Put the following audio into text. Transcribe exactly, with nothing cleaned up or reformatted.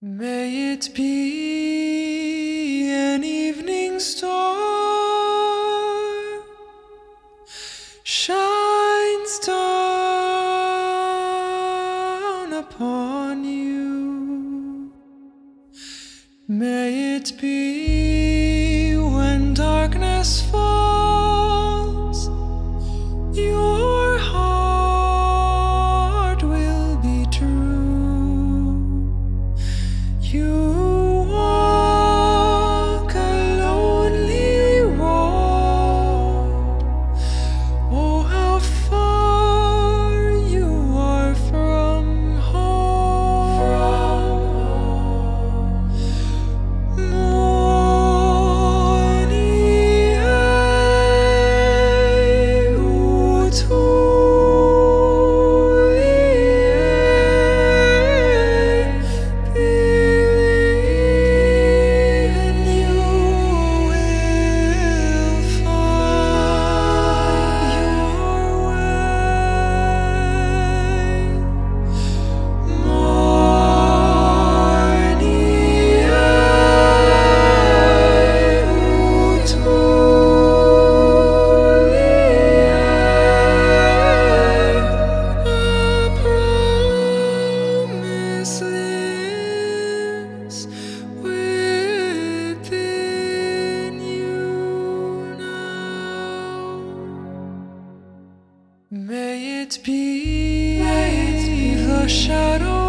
May it be an evening star shines down upon you. May it be when darkness falls, your heart will be true. You walk a lonely road. Oh, how far you are from home. Morning, may it be, may it be the shadow